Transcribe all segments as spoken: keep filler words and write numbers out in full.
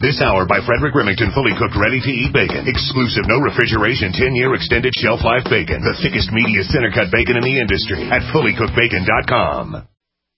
This hour by Frederick Remington, fully cooked, ready-to-eat bacon. Exclusive, no refrigeration, ten-year extended shelf life bacon. The thickest, meatiest, center-cut bacon in the industry at fully cooked bacon dot com.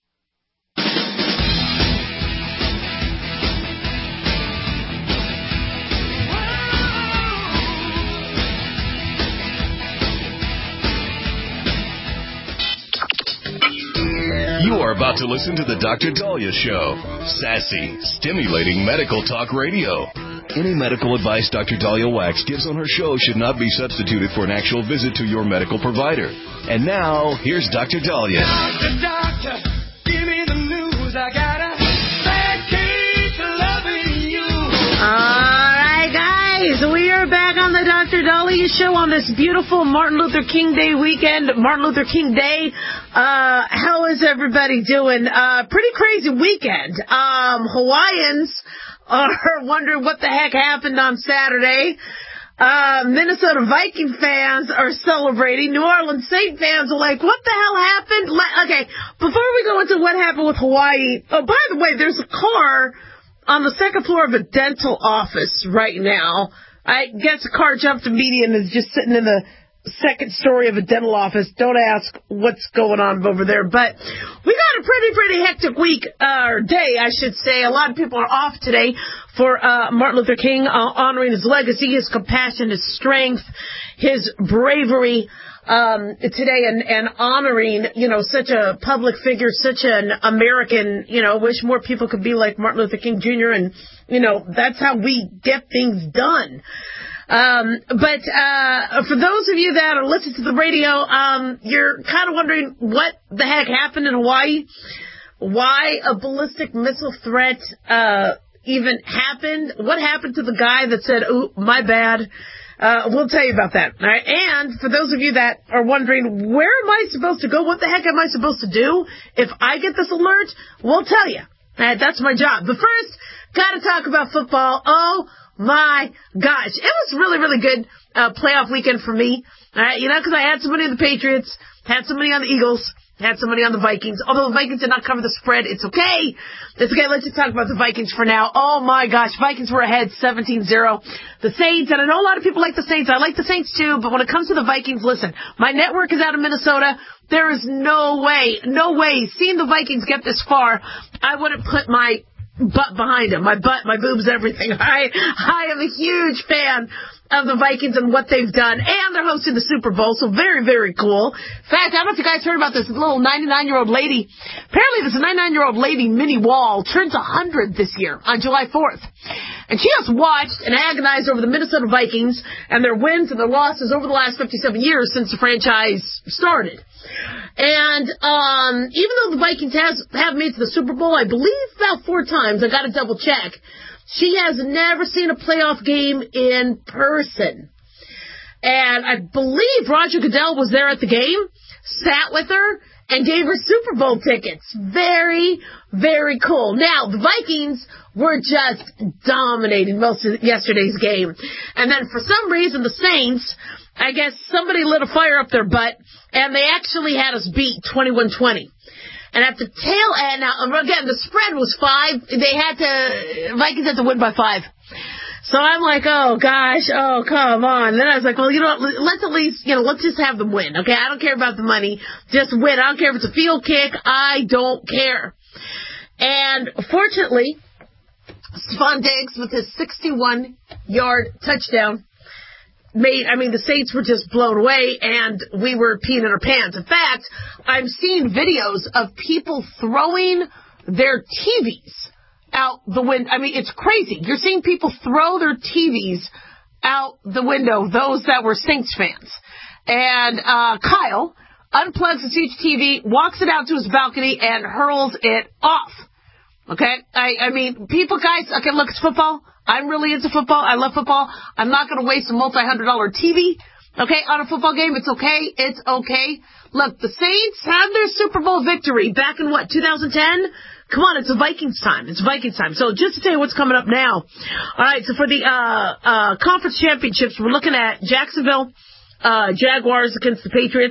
You are about to listen to the Doctor Dahlia Show. Sassy, stimulating medical talk radio. Any medical advice Doctor Dahlia Wax gives on her show should not be substituted for an actual visit to your medical provider. And now, here's Doctor Dahlia. Doctor, doctor, give me the news. I got a bad case of loving you. All right, guys, we are back on the Doctor Dahlia Show on this beautiful Martin Luther King Day weekend. Martin Luther King Day. Uh, how is everybody doing? Uh, pretty crazy weekend. Um, Hawaiians are wondering what the heck happened on Saturday. Uh, Minnesota Viking fans are celebrating. New Orleans Saint fans are like, what the hell happened? Le- okay, before we go into what happened with Hawaii, oh, by the way, there's a car on the second floor of a dental office right now. I guess a car jumped a median and is just sitting in the second story of a dental office. Don't ask what's going on over there. But we got a pretty, pretty hectic week, uh, or day, I should say. A lot of people are off today for uh, Martin Luther King, uh, honoring his legacy, his compassion, his strength, his bravery um, today, and, and honoring, you know, such a public figure, such an American, you know, wish more people could be like Martin Luther King Junior And, you know, that's how we get things done. Um, but, uh, for those of you that are listening to the radio, um, you're kind of wondering what the heck happened in Hawaii, why a ballistic missile threat, uh, even happened, what happened to the guy that said, "Ooh, my bad." Uh, we'll tell you about that. All right. And for those of you that are wondering, where am I supposed to go? What the heck am I supposed to do if I get this alert? We'll tell you. All right, that's my job. But first, gotta talk about football. Oh, my gosh. It was really, really good uh, playoff weekend for me. All right, you know, because I had some money on the Patriots, had some money on the Eagles, had some money on the Vikings. Although the Vikings did not cover the spread, it's okay. It's okay. Let's just talk about the Vikings for now. Oh, my gosh. Vikings were ahead seventeen zero. The Saints, and I know a lot of people like the Saints. I like the Saints, too. But when it comes to the Vikings, listen, my network is out of Minnesota. There is no way, no way, seeing the Vikings get this far, I wouldn't put my butt behind them. My butt, my boobs, everything. I, I am a huge fan of the Vikings and what they've done. And they're hosting the Super Bowl, so very, very cool. In fact, I don't know if you guys heard about this little ninety-nine-year-old lady. Apparently this ninety-nine-year-old lady, Minnie Wall, turns one hundred this year on July fourth. And she has watched and agonized over the Minnesota Vikings and their wins and their losses over the last fifty-seven years since the franchise started. And um, even though the Vikings has, have made it to the Super Bowl, I believe about four times, I got to double check, she has never seen a playoff game in person. And I believe Roger Goodell was there at the game, sat with her, and gave her Super Bowl tickets. Very, very cool. Now, the Vikings were just dominating most of yesterday's game. And then for some reason, the Saints, I guess somebody lit a fire up their butt, and they actually had us beat twenty-one twenty. And at the tail end, now, again, the spread was five. They had to, Vikings had to win by five. So I'm like, oh, gosh, oh, come on. And then I was like, well, you know what, let's at least, you know, let's just have them win, okay? I don't care about the money. Just win. I don't care if it's a field kick. I don't care. And fortunately, Stephon Diggs with his sixty-one-yard touchdown made, I mean, the Saints were just blown away, and we were peeing in our pants. In fact, I'm seeing videos of people throwing their T Vs out the window. I mean, it's crazy. You're seeing people throw their T Vs out the window, those that were Saints fans. And uh, Kyle unplugs his huge T V, walks it out to his balcony, and hurls it off. Okay? I, I mean, people, guys, okay, look, it's football. I'm really into football. I love football. I'm not going to waste a multi-hundred dollar T V, okay, on a football game. It's okay. It's okay. Look, the Saints had their Super Bowl victory back in, what, two thousand ten? Come on, it's a Vikings time. It's Vikings time. So just to tell you what's coming up now. All right, so for the uh, uh, conference championships, we're looking at Jacksonville uh, Jaguars against the Patriots.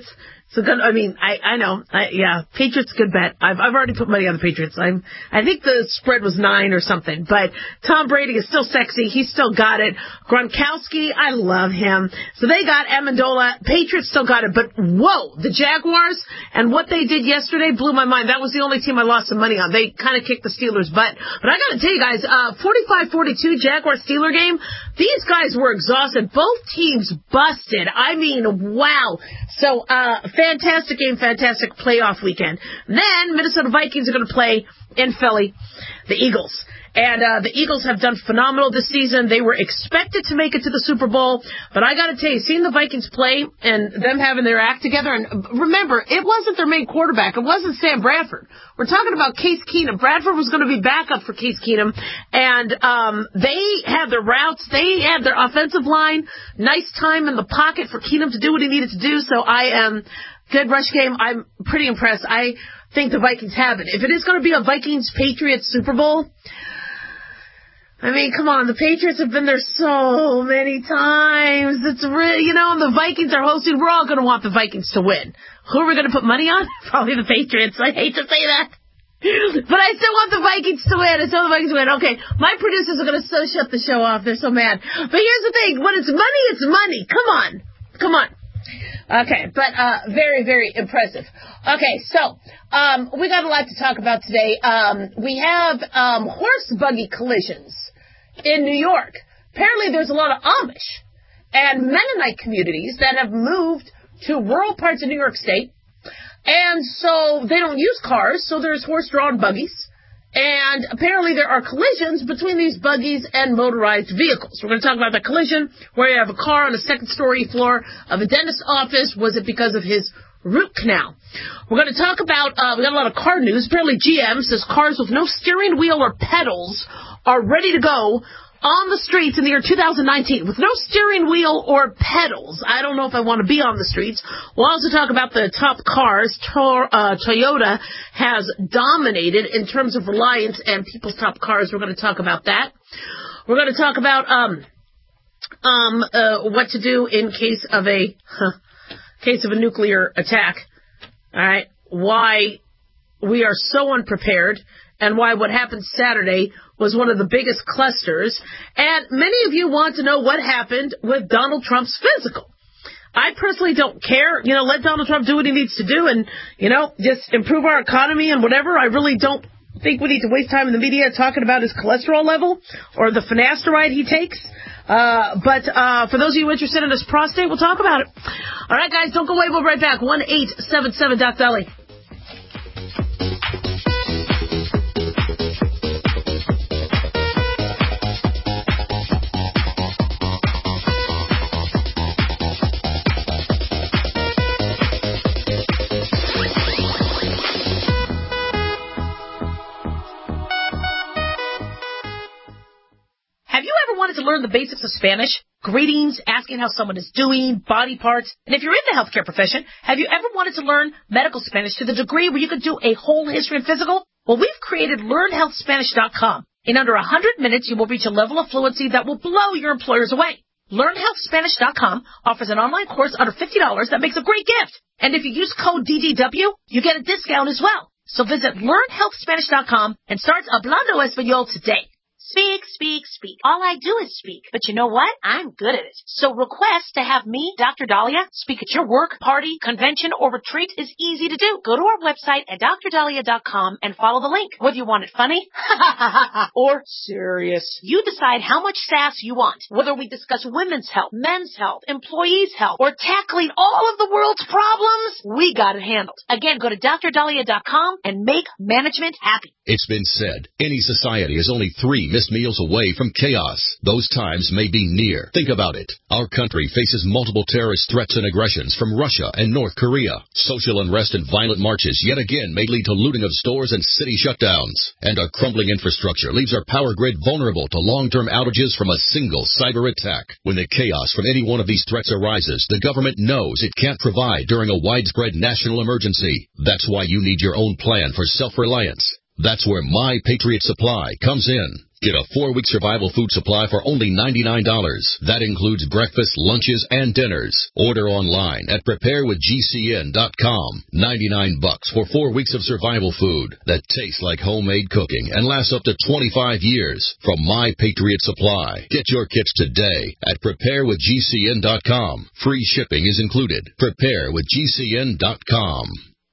So good. I mean, I I know. I, yeah, Patriots good bet. I've I've already put money on the Patriots. I'm I think the spread was nine or something. But Tom Brady is still sexy. He's still got it. Gronkowski, I love him. So they got Amendola. Patriots still got it. But whoa, the Jaguars and what they did yesterday blew my mind. That was the only team I lost some money on. They kind of kicked the Steelers' butt. But I got to tell you guys, uh, forty-five forty-two Jaguar-Steeler game. These guys were exhausted. Both teams busted. I mean, wow. So, uh, fantastic game, fantastic playoff weekend. Then Minnesota Vikings are going to play in Philly, the Eagles. And uh, the Eagles have done phenomenal this season. They were expected to make it to the Super Bowl. But I got to tell you, seeing the Vikings play and them having their act together, and remember, it wasn't their main quarterback. It wasn't Sam Bradford. We're talking about Case Keenum. Bradford was going to be backup for Case Keenum. And um, they had their routes. They had their offensive line. Nice time in the pocket for Keenum to do what he needed to do. So I am good rush game. I'm pretty impressed. I think the Vikings have it. If it is going to be a Vikings-Patriots Super Bowl, I mean, come on, the Patriots have been there so many times. It's really, you know, and the Vikings are hosting. We're all going to want the Vikings to win. Who are we going to put money on? Probably the Patriots. I hate to say that. But I still want the Vikings to win. I still want the Vikings to win. Okay, my producers are going to so shut the show off. They're so mad. But here's the thing. When it's money, it's money. Come on. Come on. Okay, but uh very, very impressive. Okay, so um we got a lot to talk about today. Um we have um horse buggy collisions in New York. Apparently there's a lot of Amish and Mennonite communities that have moved to rural parts of New York State, and so they don't use cars, so there's horse-drawn buggies. And apparently there are collisions between these buggies and motorized vehicles. We're going to talk about the collision where you have a car on a second-story floor of a dentist's office. Was it because of his root canal? We're going to talk about, uh, we got a lot of car news. Apparently G M says cars with no steering wheel or pedals are ready to go on the streets in the year two thousand nineteen with no steering wheel or pedals. I don't know if I want to be on the streets. We'll also talk about the top cars. Tor, uh, Toyota has dominated in terms of reliance and people's top cars. We're going to talk about that. We're going to talk about um, um, uh, what to do in case of a huh, case of a nuclear attack. All right, why we are so unprepared, and why what happened Saturday was one of the biggest clusters. And many of you want to know what happened with Donald Trump's physical. I personally don't care. You know, let Donald Trump do what he needs to do and, you know, just improve our economy and whatever. I really don't think we need to waste time in the media talking about his cholesterol level or the finasteride he takes. Uh, but uh, for those of you interested in his prostate, we'll talk about it. All right, guys, don't go away. We'll be right back. one eight seven seven Doc Dali. To learn the basics of Spanish, greetings, asking how someone is doing, body parts, and if you're in the healthcare profession, have you ever wanted to learn medical Spanish to the degree where you could do a whole history and physical? Well, we've created learn health spanish dot com. In under one hundred minutes, you will reach a level of fluency that will blow your employers away. learn health spanish dot com offers an online course under fifty dollars that makes a great gift. And if you use code D D W, you get a discount as well. So visit learn health spanish dot com and start hablando español today. Speak, speak, speak. All I do is speak. But you know what? I'm good at it. So request to have me, Doctor Dahlia, speak at your work, party, convention, or retreat is easy to do. Go to our website at dr dahlia dot com and follow the link. Whether you want it funny or serious, you decide how much sass you want. Whether we discuss women's health, men's health, employees' health, or tackling all of the world's problems, we got it handled. Again, go to dr dahlia dot com and make management happy. It's been said, any society is only three missed meals away from chaos. Those times may be near. Think about it. Our country faces multiple terrorist threats and aggressions from Russia and North Korea. Social unrest and violent marches yet again may lead to looting of stores and city shutdowns. And a crumbling infrastructure leaves our power grid vulnerable to long-term outages from a single cyber attack. When the chaos from any one of these threats arises, the government knows it can't provide during a widespread national emergency. That's why you need your own plan for self-reliance. That's where My Patriot Supply comes in. Get a four-week survival food supply for only ninety-nine dollars. That includes breakfast, lunches, and dinners. Order online at prepare with G C N dot com. ninety-nine bucks for four weeks of survival food that tastes like homemade cooking and lasts up to twenty-five years from My Patriot Supply. Get your kits today at prepare with G C N dot com. Free shipping is included. prepare with G C N dot com.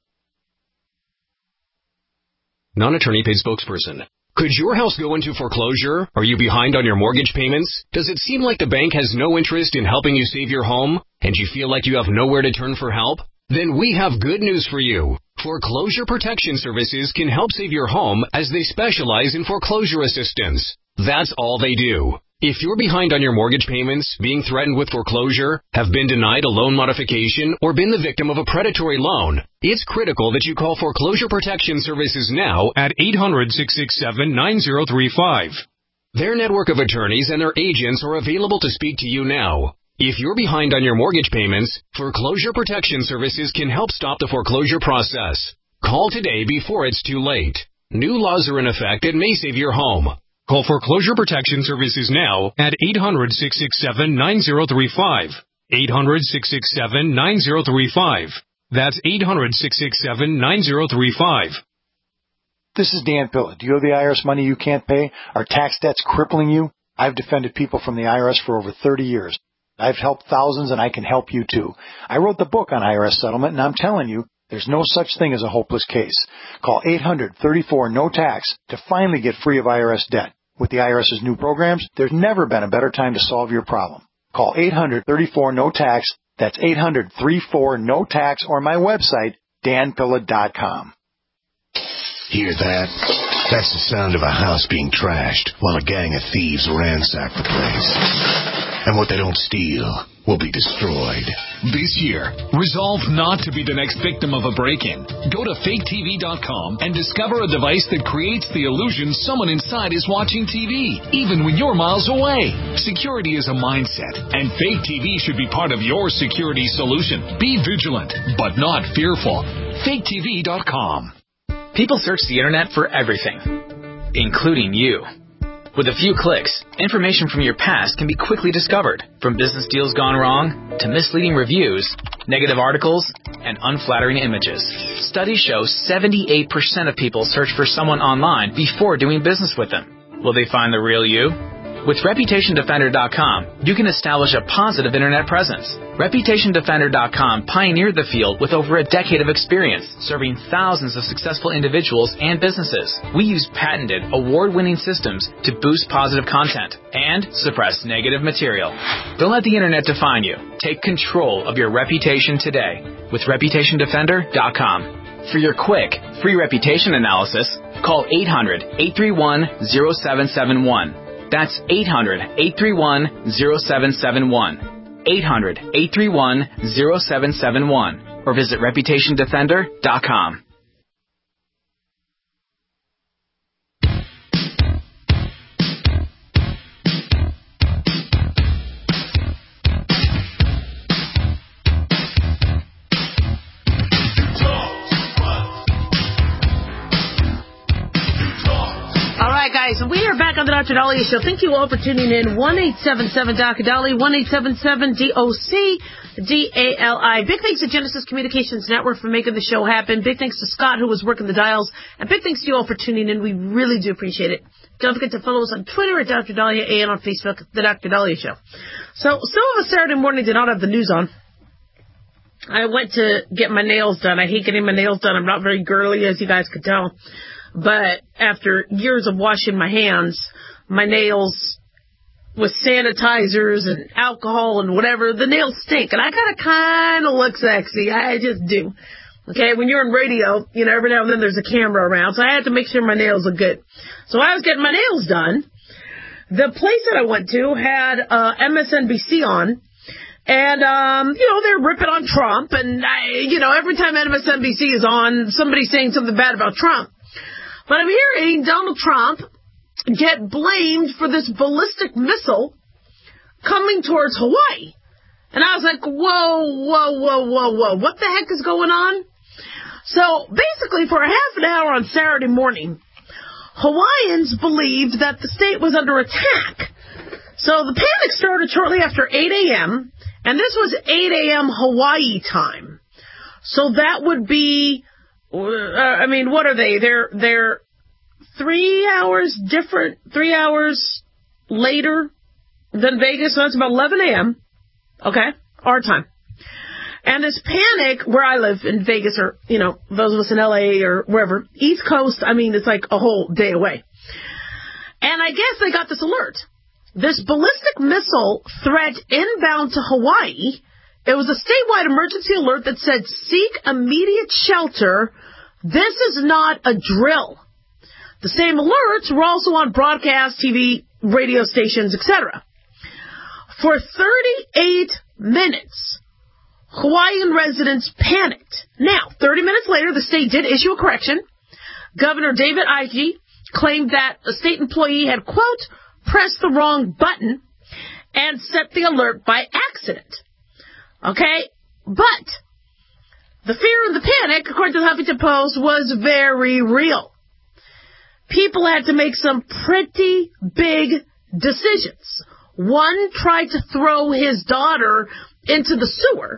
Non-attorney paid spokesperson. Could your house go into foreclosure? Are you behind on your mortgage payments? Does it seem like the bank has no interest in helping you save your home? And you feel like you have nowhere to turn for help? Then we have good news for you. Foreclosure Protection Services can help save your home as they specialize in foreclosure assistance. That's all they do. If you're behind on your mortgage payments, being threatened with foreclosure, have been denied a loan modification, or been the victim of a predatory loan, it's critical that you call Foreclosure Protection Services now at eight hundred, six six seven, nine zero three five. Their network of attorneys and their agents are available to speak to you now. If you're behind on your mortgage payments, Foreclosure Protection Services can help stop the foreclosure process. Call today before it's too late. New laws are in effect that may save your home. Call Foreclosure Protection Services now at eight hundred, six six seven, nine zero three five. eight hundred, six six seven, nine zero three five. That's eight hundred, six six seven, nine zero three five. This is Dan Pilla. Do you owe the I R S money you can't pay? Are tax debts crippling you? I've defended people from the I R S for over thirty years. I've helped thousands, and I can help you too. I wrote the book on I R S settlement, and I'm telling you, there's no such thing as a hopeless case. Call eight hundred, thirty-four, no tax to finally get free of I R S debt. With the IRS's new programs, there's never been a better time to solve your problem. Call eight hundred, thirty-four, no tax. That's eight hundred, thirty-four, no tax, or my website, dan pilla dot com. Hear that? That's the sound of a house being trashed while a gang of thieves ransack the place. And what they don't steal will be destroyed. This year, resolve not to be the next victim of a break-in. Go to fake T V dot com and discover a device that creates the illusion someone inside is watching T V, even when you're miles away. Security is a mindset, and Fake T V should be part of your security solution. Be vigilant, but not fearful. fake T V dot com. People search the internet for everything, including you. With a few clicks, information from your past can be quickly discovered, from business deals gone wrong to misleading reviews, negative articles, and unflattering images. Studies show seventy-eight percent of people search for someone online before doing business with them. Will they find the real you? With reputation defender dot com, you can establish a positive internet presence. reputation defender dot com pioneered the field with over a decade of experience, serving thousands of successful individuals and businesses. We use patented, award-winning systems to boost positive content and suppress negative material. Don't let the internet define you. Take control of your reputation today with reputation defender dot com. For your quick, free reputation analysis, call eight hundred, eight three one, zero seven seven one. That's eight hundred, eight three one, zero seven seven one. eight hundred, eight three one, zero seven seven one. Or visit reputation defender dot com. Guys, we are back on the Doctor Dahlia Show. Thank you all for tuning in. one eight seven seven D O C D A L I, one eight seven seven D O C D A L I. Big thanks to Genesis Communications Network for making the show happen. Big thanks to Scott, who was working the dials. And big thanks to you all for tuning in. We really do appreciate it. Don't forget to follow us on Twitter at Doctor Dahlia and on Facebook, The Doctor Dahlia Show. So, some of us Saturday morning did not have the news on. I went to get my nails done. I hate getting my nails done. I'm not very girly, as you guys could tell. But after years of washing my hands, my nails with sanitizers and alcohol and whatever, the nails stink. And I gotta kind of look sexy. I just do. Okay, when you're on radio, you know, every now and then there's a camera around. So I had to make sure my nails look good. So I was getting my nails done. The place that I went to had uh, M S N B C on. And, um, you know, they're ripping on Trump. And, I, you know, every time M S N B C is on, somebody's saying something bad about Trump. But I'm hearing Donald Trump get blamed for this ballistic missile coming towards Hawaii. And I was like, whoa, whoa, whoa, whoa, whoa. What the heck is going on? So basically for a half an hour on Saturday morning, Hawaiians believed that the state was under attack. So the panic started shortly after eight a.m., and this was eight a.m. Hawaii time. So that would be, uh, I mean, what are they? They're, they're three hours different, three hours later than Vegas, so that's about eleven a.m., okay, our time. And this panic, where I live in Vegas, or, you know, those of us in L A or wherever, East Coast, I mean, it's like a whole day away. And I guess they got this alert. This ballistic missile threat inbound to Hawaii, it was a statewide emergency alert that said, seek immediate shelter. This is not a drill. The same alerts were also on broadcast, T V, radio stations, et cetera. For thirty-eight minutes, Hawaiian residents panicked. Now, thirty minutes later, the state did issue a correction. Governor David Ige claimed that a state employee had, quote, pressed the wrong button and set the alert by accident. Okay? But the fear and the panic, according to the Huffington Post, was very real. People had to make some pretty big decisions. One tried to throw his daughter into the sewer,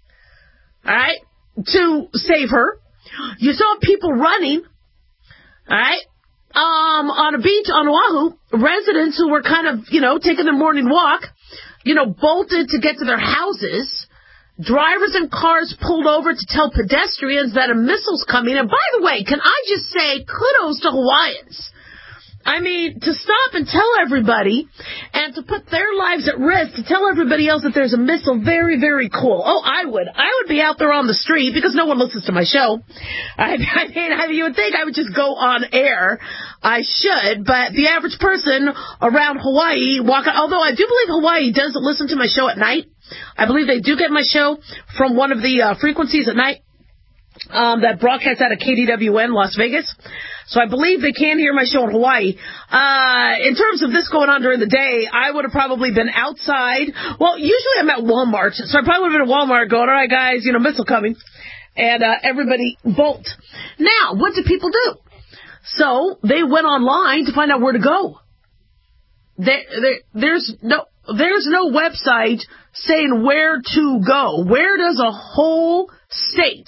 all right, to save her. You saw people running, all right, um, on a beach on Oahu. Residents who were kind of, you know, taking their morning walk, you know, bolted to get to their houses. Drivers and cars pulled over to tell pedestrians that a missile's coming. And by the way, can I just say kudos to Hawaiians? I mean, to stop and tell everybody and to put their lives at risk, to tell everybody else that there's a missile, very, very cool. Oh, I would. I would be out there on the street because no one listens to my show. I, I mean, I, you would think I would just go on air. I should, but the average person around Hawaii, walk, although I do believe Hawaii does listen to my show at night. I believe they do get my show from one of the uh, frequencies at night um, that broadcasts out of K D W N, Las Vegas. So I believe they can hear my show in Hawaii. Uh, in terms of this going on during the day, I would have probably been outside. Well, usually I'm at Walmart, so I probably would have been at Walmart going, all right, guys, you know, missile coming. And uh, everybody bolt. Now, what did people do? So they went online to find out where to go. There, there, there's no... There's no website saying where to go. Where does a whole state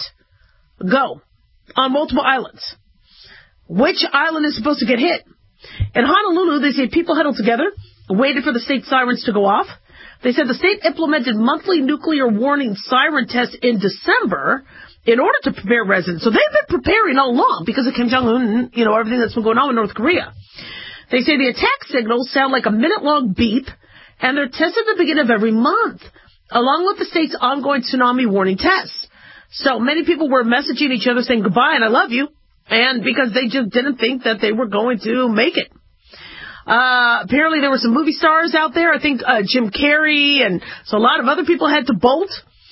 go on multiple islands? Which island is supposed to get hit? In Honolulu, they say people huddled together, waited for the state sirens to go off. They said the state implemented monthly nuclear warning siren tests in December in order to prepare residents. So they've been preparing all along because of Kim Jong-un and, you know, everything that's been going on in North Korea. They say the attack signals sound like a minute-long beep, and they're tested at the beginning of every month, along with the state's ongoing tsunami warning tests. So many people were messaging each other saying goodbye and I love you, and because they just didn't think that they were going to make it. Uh, apparently there were some movie stars out there. I think uh, Jim Carrey, and so a lot of other people had to bolt.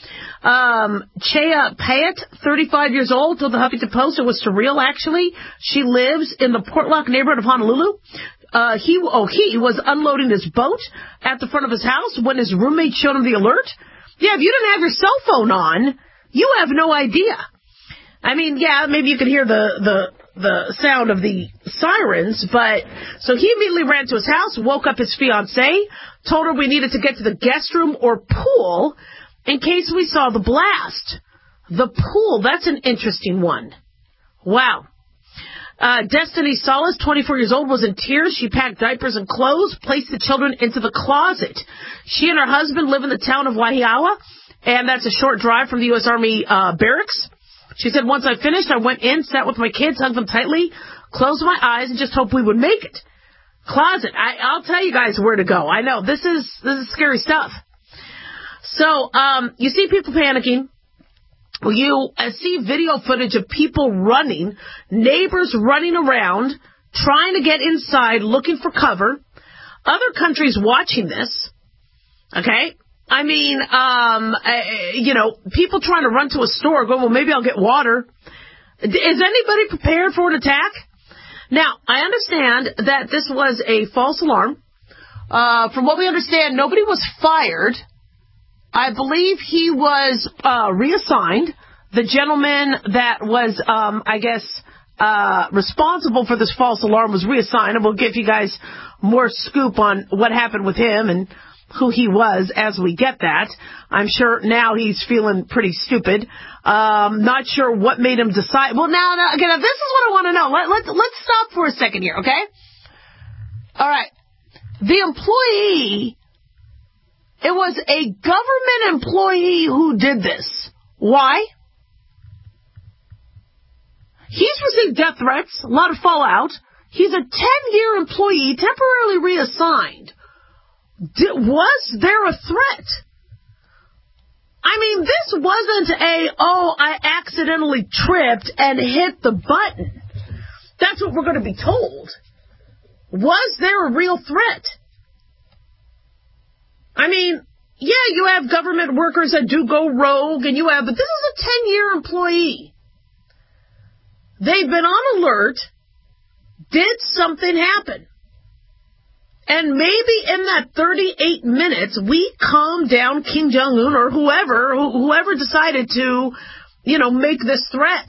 Um, Chea Payet, thirty-five years old, told the Huffington Post it was surreal, actually. She lives in the Portlock neighborhood of Honolulu. Uh, he, oh, he was unloading his boat at the front of his house when his roommate showed him the alert. Yeah, if you didn't have your cell phone on, you have no idea. I mean, yeah, maybe you could hear the, the, the sound of the sirens, but, so he immediately ran to his house, woke up his fiancée, told her we needed to get to the guest room or pool in case we saw the blast. The pool, that's an interesting one. Wow. Uh, Destiny Solis, twenty-four years old, was in tears. She packed diapers and clothes, placed the children into the closet. She and her husband live in the town of Waihiawa, and that's a short drive from the U S Army uh, barracks. She said, once I finished, I went in, sat with my kids, hugged them tightly, closed my eyes, and just hoped we would make it. Closet. I, I'll tell you guys where to go. I know, this is this is scary stuff. So, um, you see people panicking. You see video footage of people running, neighbors running around, trying to get inside, looking for cover. Other countries watching this, okay? I mean, um, uh, you know, people trying to run to a store, going, well, maybe I'll get water. Is anybody prepared for an attack? Now, I understand that this was a false alarm. Uh, from what we understand, nobody was fired. I believe he was uh, reassigned. The gentleman that was, um, I guess, uh, responsible for this false alarm was reassigned, and we'll give you guys more scoop on what happened with him and who he was as we get that. I'm sure now he's feeling pretty stupid. Um, not sure what made him decide. Well, now, now again, this is what I want to know. Let, let, let's stop for a second here, okay? All right. The employee, it was a government employee who did this. Why? He's received death threats, a lot of fallout. He's a ten-year employee, temporarily reassigned. Did, was there a threat? I mean, this wasn't a, oh, I accidentally tripped and hit the button. That's what we're going to be told. Was there a real threat? I mean, yeah, you have government workers that do go rogue, and you have, but this is a ten-year employee. They've been on alert. Did something happen? And maybe in that thirty-eight minutes, we calmed down Kim Jong-un or whoever, whoever decided to, you know, make this threat.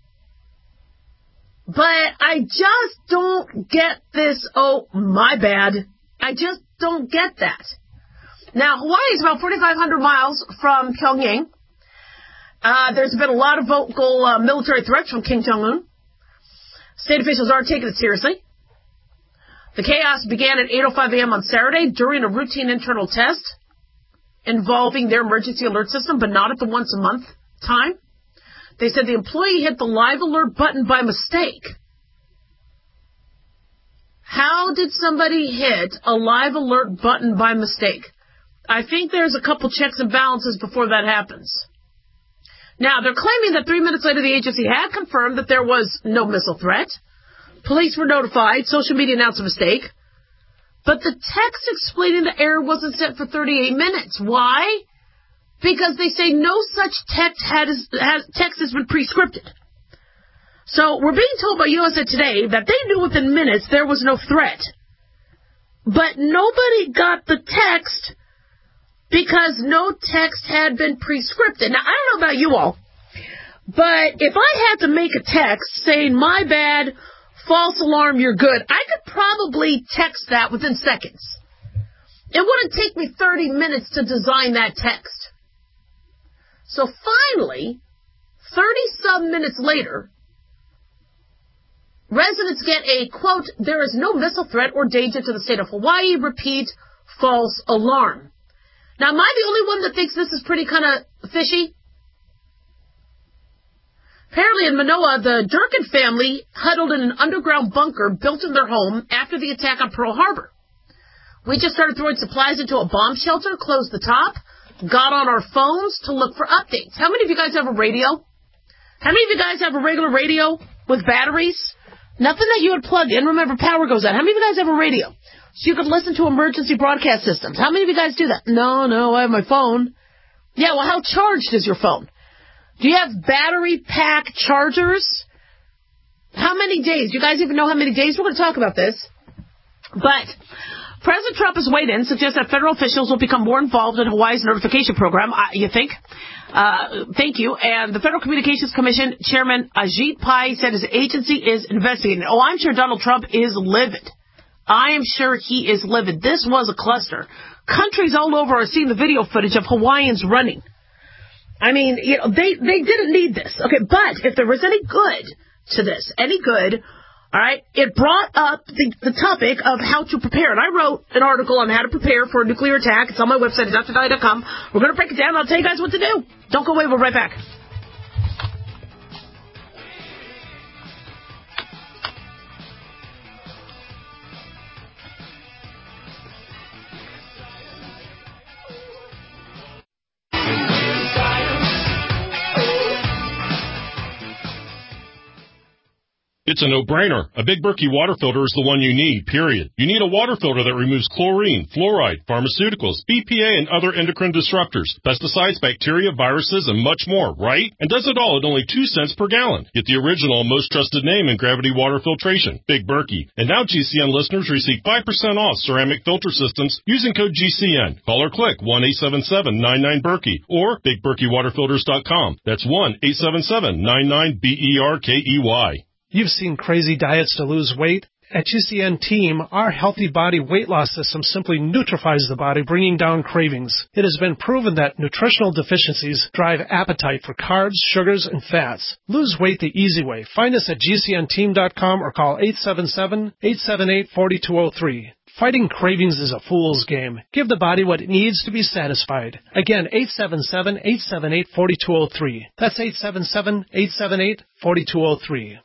But I just don't get this, oh, my bad. I just don't get that. Now, Hawaii is about forty-five hundred miles from Pyongyang. Uh, there's been a lot of vocal uh, military threats from Kim Jong-un. State officials are taking it seriously. The chaos began at eight oh five a.m. on Saturday during a routine internal test involving their emergency alert system, but not at the once-a-month time. They said the employee hit the live alert button by mistake. How did somebody hit a live alert button by mistake? I think there's a couple checks and balances before that happens. Now, they're claiming that three minutes later the agency had confirmed that there was no missile threat. Police were notified. Social media announced a mistake. But the text explaining the error wasn't sent for thirty-eight minutes. Why? Because they say no such text has, has, text has been pre-scripted. So we're being told by U S A Today that they knew within minutes there was no threat. But nobody got the text because no text had been pre-scripted. Now, I don't know about you all, but if I had to make a text saying, my bad, false alarm, you're good, I could probably text that within seconds. It wouldn't take me thirty minutes to design that text. So finally, thirty-some minutes later, residents get a, quote, there is no missile threat or danger to the state of Hawaii, repeat, false alarm. Now, am I the only one that thinks this is pretty kind of fishy? Apparently in Manoa, the Durkin family huddled in an underground bunker built in their home after the attack on Pearl Harbor. We just started throwing supplies into a bomb shelter, closed the top, got on our phones to look for updates. How many of you guys have a radio? How many of you guys have a regular radio with batteries? Nothing that you would plug in. Remember, power goes out. How many of you guys have a radio? So you could listen to emergency broadcast systems. How many of you guys do that? No, no, I have my phone. Yeah, well, how charged is your phone? Do you have battery pack chargers? How many days? Do you guys even know how many days? We're going to talk about this. But President Trump has weighed in, suggests that federal officials will become more involved in Hawaii's notification program. Uh, you think? Uh, thank you. And the Federal Communications Commission Chairman Ajit Pai said his agency is investigating. Oh, I'm sure Donald Trump is livid. I am sure he is livid. This was a cluster. Countries all over are seeing the video footage of Hawaiians running. I mean, you know, they, they didn't need this. Okay, but if there was any good to this, any good, all right, it brought up the, the topic of how to prepare. And I wrote an article on how to prepare for a nuclear attack. It's on my website at D R Dahlia dot com. We're going to break it down. I'll tell you guys what to do. Don't go away. We'll be right back. It's a no-brainer. A Big Berkey water filter is the one you need, period. You need a water filter that removes chlorine, fluoride, pharmaceuticals, B P A, and other endocrine disruptors, pesticides, bacteria, viruses, and much more, right? And does it all at only two cents per gallon. Get the original and most trusted name in gravity water filtration, Big Berkey. And now G C N listeners receive five percent off ceramic filter systems using code G C N. Call or click one eight seven seven nine nine Berkey or big berkey water filters dot com. That's one eight seven seven nine nine B E R K E Y. You've seen crazy diets to lose weight. At G C N Team, our healthy body weight loss system simply neutralizes the body, bringing down cravings. It has been proven that nutritional deficiencies drive appetite for carbs, sugars, and fats. Lose weight the easy way. Find us at G C N team dot com or call eight seven seven, eight seven eight, four two zero three. Fighting cravings is a fool's game. Give the body what it needs to be satisfied. Again, eight seven seven, eight seven eight, four two zero three. That's eight seven seven, eight seven eight, four two zero three.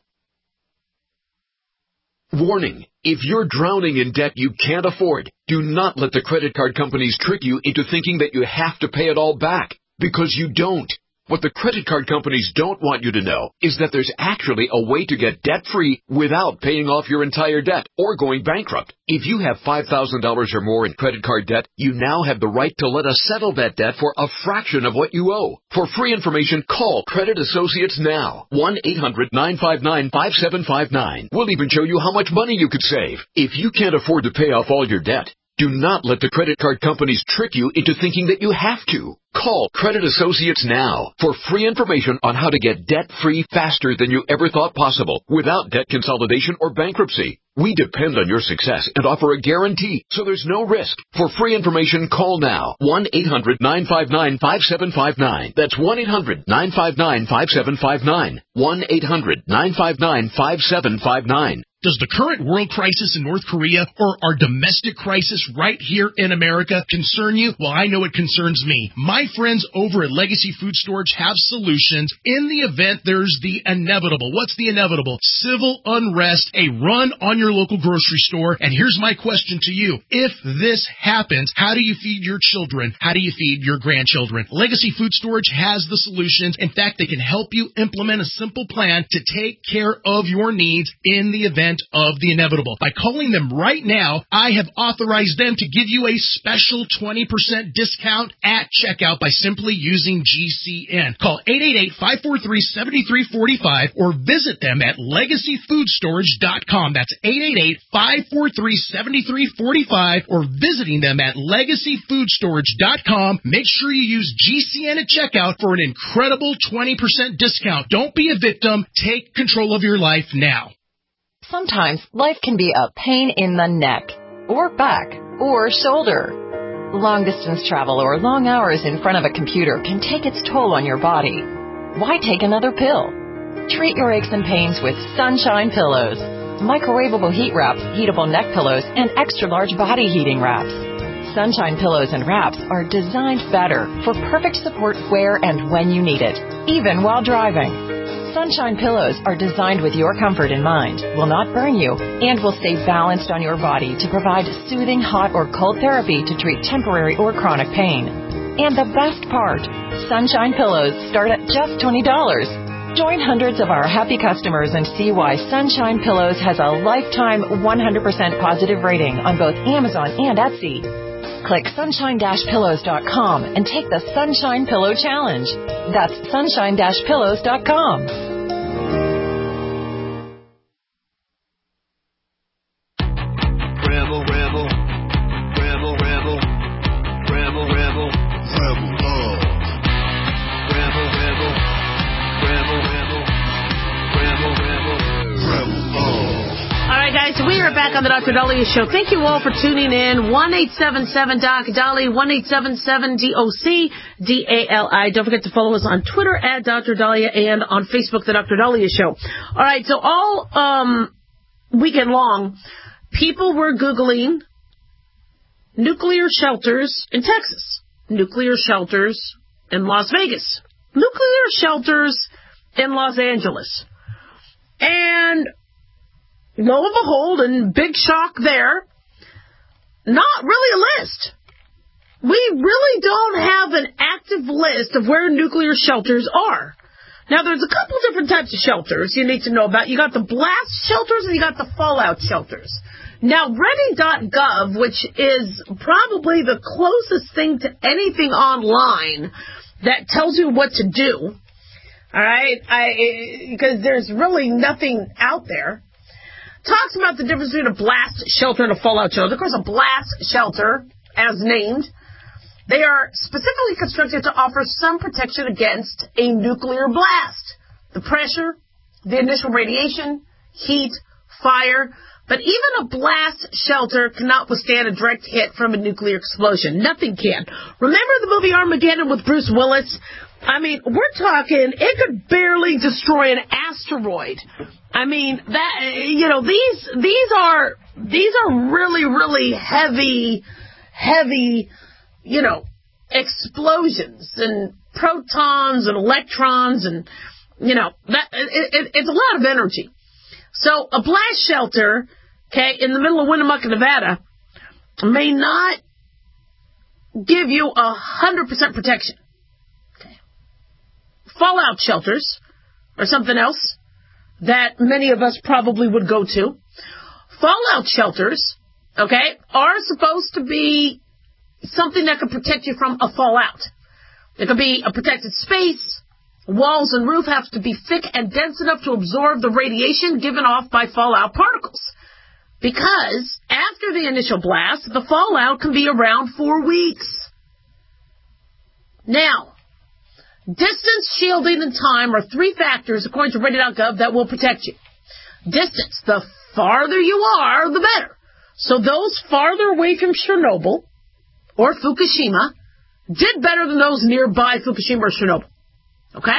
Warning, if you're drowning in debt you can't afford, do not let the credit card companies trick you into thinking that you have to pay it all back, because you don't. What the credit card companies don't want you to know is that there's actually a way to get debt-free without paying off your entire debt or going bankrupt. If you have five thousand dollars or more in credit card debt, you now have the right to let us settle that debt for a fraction of what you owe. For free information, call Credit Associates now. one eight hundred, nine five nine, five seven five nine. We'll even show you how much money you could save. If you can't afford to pay off all your debt, do not let the credit card companies trick you into thinking that you have to. Call Credit Associates now for free information on how to get debt-free faster than you ever thought possible without debt consolidation or bankruptcy. We depend on your success and offer a guarantee, so there's no risk. For free information, call now. one eight hundred, nine five nine, five seven five nine. That's one eight hundred, nine five nine, five seven five nine. one eight hundred, nine five nine, five seven five nine. Does the current world crisis in North Korea or our domestic crisis right here in America concern you? Well, I know it concerns me. My friends over at Legacy Food Storage have solutions in the event there's the inevitable. What's the inevitable? Civil unrest, a run on your local grocery store. And here's my question to you. If this happens, how do you feed your children? How do you feed your grandchildren? Legacy Food Storage has the solutions. In fact, they can help you implement a simple plan to take care of your needs in the event of the inevitable. By calling them right now, I have authorized them to give you a special twenty percent discount at checkout by simply using G C N. Call eight eight eight, five four three, seven three four five or visit them at legacy food storage dot com. That's eight eight eight, five four three, seven three four five or visiting them at legacy food storage dot com. Make sure you use G C N at checkout for an incredible twenty percent discount. Don't be a victim. Take control of your life now. Sometimes life can be a pain in the neck, or back, or shoulder. Long-distance travel or long hours in front of a computer can take its toll on your body. Why take another pill? Treat your aches and pains with Sunshine Pillows. Microwavable heat wraps, heatable neck pillows, and extra-large body heating wraps. Sunshine Pillows and wraps are designed better for perfect support where and when you need it, even while driving. Sunshine Pillows are designed with your comfort in mind, will not burn you, and will stay balanced on your body to provide soothing hot or cold therapy to treat temporary or chronic pain. And the best part, Sunshine Pillows start at just twenty dollars. Join hundreds of our happy customers and see why Sunshine Pillows has a lifetime one hundred percent positive rating on both Amazon and Etsy. Click sunshine dash pillows dot com and take the Sunshine Pillow Challenge. That's sunshine dash pillows dot com. Rebel, rebel, rebel, rebel, rebel, rebel, rebel love. Rebel, rebel, rebel, rebel, rebel, rebel, rebel love. All right, guys, we are back on the Doctor Dahlia Show. Thank you all for tuning in. one eight seven seven doc Dali, one eight seven seven D O C D A L I. Don't forget to follow us on Twitter at Doctor Dahlia and on Facebook, the Doctor Dahlia Show. All right, so all um, weekend long, people were Googling nuclear shelters in Texas, nuclear shelters in Las Vegas, nuclear shelters in Los Angeles. And lo and behold, and big shock there, not really a list. We really don't have an active list of where nuclear shelters are. Now, there's a couple different types of shelters you need to know about. You got the blast shelters and you got the fallout shelters. Now, ready dot gov, which is probably the closest thing to anything online that tells you what to do, all right, I, because there's really nothing out there, talks about the difference between a blast shelter and a fallout shelter. Of course, a blast shelter, as named, they are specifically constructed to offer some protection against a nuclear blast. The pressure, the initial radiation, heat, fire. But even a blast shelter cannot withstand a direct hit from a nuclear explosion. Nothing can. Remember the movie Armageddon with Bruce Willis? I mean, we're talking, it could barely destroy an asteroid. I mean, that, you know, these, these are, these are really, really heavy, heavy, you know, explosions and protons and electrons and, you know, that, it, it, it's a lot of energy. So a blast shelter, okay, in the middle of Winnemucca, Nevada, may not give you a hundred percent protection. Okay. Fallout shelters or something else that many of us probably would go to. Fallout shelters, okay, are supposed to be something that could protect you from a fallout. It could be a protected space. Walls and roof have to be thick and dense enough to absorb the radiation given off by fallout particles. Because after the initial blast, the fallout can be around four weeks. Now, distance, shielding, and time are three factors, according to ready dot gov, that will protect you. Distance, the farther you are, the better. So those farther away from Chernobyl or Fukushima did better than those nearby Fukushima or Chernobyl. Okay?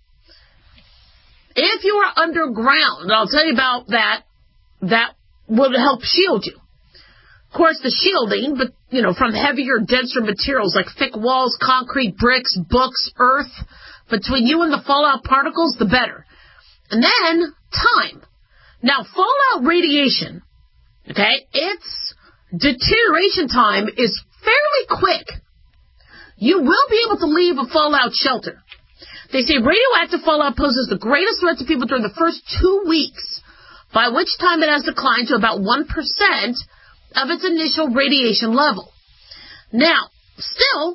If you are underground, and I'll tell you about that, that will help shield you. Of course, the shielding, but, you know, from heavier, denser materials like thick walls, concrete, bricks, books, earth, between you and the fallout particles, the better. And then, time. Now, fallout radiation, okay, its deterioration time is fairly quick. You will be able to leave a fallout shelter. They say radioactive fallout poses the greatest threat to people during the first two weeks, by which time it has declined to about one percent of its initial radiation level. Now, still,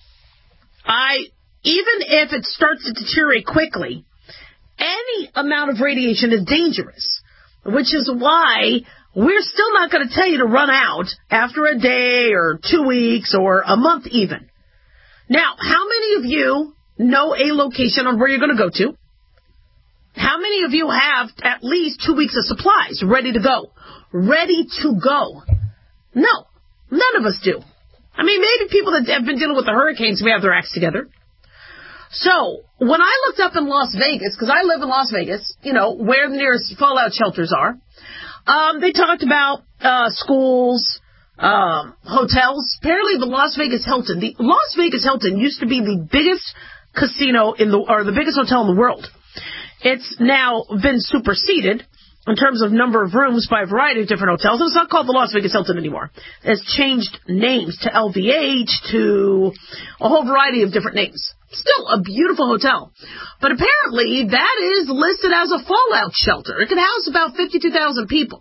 I even if it starts to deteriorate quickly, any amount of radiation is dangerous, which is why we're still not going to tell you to run out after a day or two weeks or a month even. Now, how many of you know a location on where you're going to go to? How many of you have at least two weeks of supplies ready to go? Ready to go. No, none of us do. I mean, maybe people that have been dealing with the hurricanes may have their acts together. So, when I looked up in Las Vegas, because I live in Las Vegas, you know, where the nearest fallout shelters are, um, they talked about uh, schools, um, hotels. Apparently the Las Vegas Hilton, the Las Vegas Hilton used to be the biggest casino in the, or the biggest hotel in the world. It's now been superseded in terms of number of rooms by a variety of different hotels. It's not called the Las Vegas Hilton anymore. It's changed names to L V H, to a whole variety of different names. Still a beautiful hotel. But apparently that is listed as a fallout shelter. It can house about fifty-two thousand people.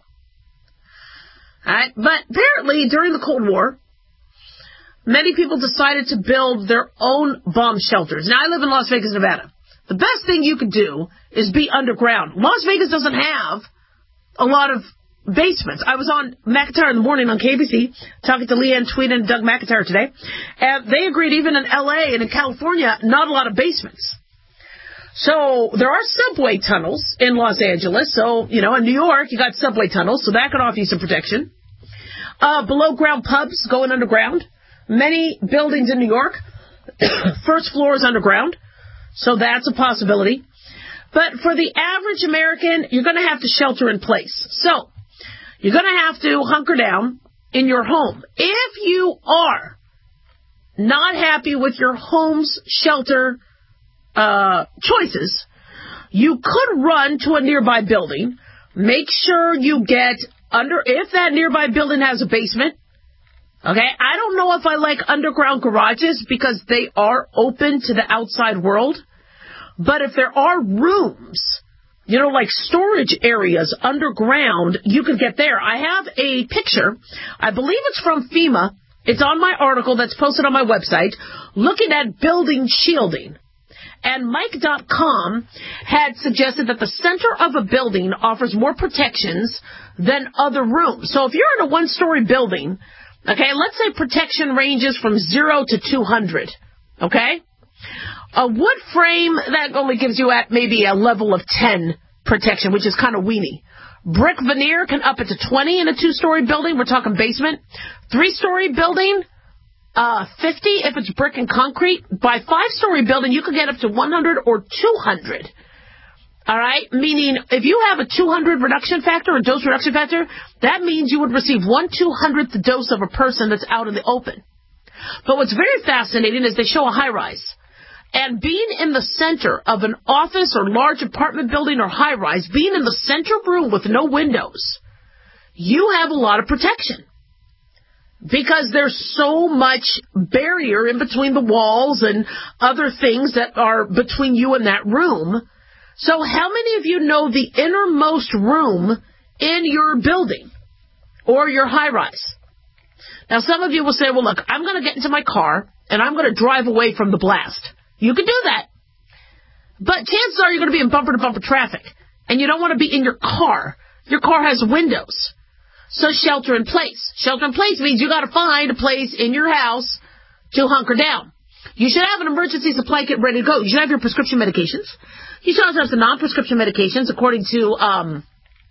All right? But apparently during the Cold War, many people decided to build their own bomb shelters. Now, I live in Las Vegas, Nevada. The best thing you could do is be underground. Las Vegas doesn't have a lot of basements. I was on McIntyre in the Morning on K B C talking to Leanne Tweed and Doug McIntyre today, and they agreed even in L A and in California, not a lot of basements. So there are subway tunnels in Los Angeles. So, you know, in New York, you got subway tunnels, so that could offer you some protection. Uh, below ground pubs going underground. Many buildings in New York, first floor is underground, so that's a possibility. But for the average American, you're going to have to shelter in place. So you're going to have to hunker down in your home. If you are not happy with your home's shelter uh, choices, you could run to a nearby building. Make sure you get under, if that nearby building has a basement. Okay, I don't know if I like underground garages because they are open to the outside world. But if there are rooms, you know, like storage areas underground, you could get there. I have a picture. I believe it's from FEMA. It's on my article that's posted on my website, looking at building shielding. And Mike dot com had suggested that the center of a building offers more protections than other rooms. So if you're in a one-story building, okay, let's say protection ranges from zero to two hundred, okay? A wood frame, that only gives you at maybe a level of ten protection, which is kind of weenie. Brick veneer can up it to twenty in a two-story building. We're talking basement. Three-story building, uh, fifty if it's brick and concrete. By five-story building, you could get up to one hundred or two hundred. All right? Meaning, if you have a two hundred reduction factor or dose reduction factor, that means you would receive one two-hundredth dose of a person that's out in the open. But what's very fascinating is they show a high-rise. And being in the center of an office or large apartment building or high-rise, being in the center room with no windows, you have a lot of protection. Because there's so much barrier in between the walls and other things that are between you and that room. So how many of you know the innermost room in your building or your high-rise? Now, some of you will say, well, look, I'm going to get into my car and I'm going to drive away from the blast. You can do that. But chances are you're going to be in bumper-to-bumper traffic, and you don't want to be in your car. Your car has windows. So shelter in place. Shelter in place means you got to find a place in your house to hunker down. You should have an emergency supply kit ready to go. You should have your prescription medications. You should also have some non-prescription medications, according to um,